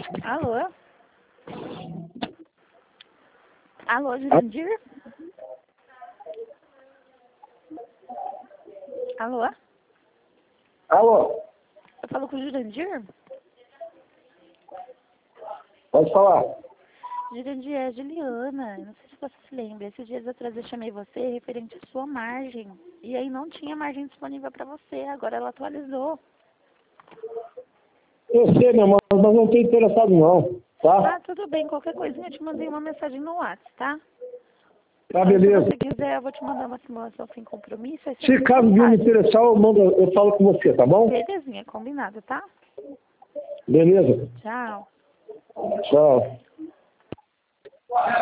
Alô? Alô, Jurandir? Alô? Alô? Eu falo com o Jurandir? Pode falar. Jurandir, é a Juliana. Não sei se você se lembra. Esses dias atrás eu chamei você referente à sua margem. E aí não tinha margem disponível para você. Agora ela atualizou. Eu sei, meu irmão, mas não estou interessado não, tá? Ah, tudo bem. Qualquer coisinha eu te mandei uma mensagem no WhatsApp, tá? Tá, Então, se beleza. você quiser, eu vou te mandar uma simulação sem compromisso. Aí você Se me caso vir me mensagem. interessar, eu falo com você, tá bom? Belezinha, combinado, tá? Beleza. Tchau. Tchau.